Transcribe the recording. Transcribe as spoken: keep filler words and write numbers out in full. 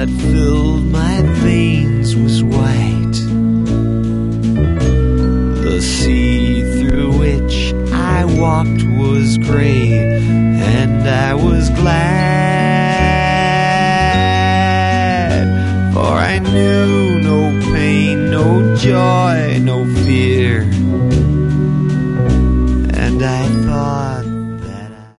that filled my veins was white. The sea through which I walked was gray, and I was glad, for I knew no pain, no joy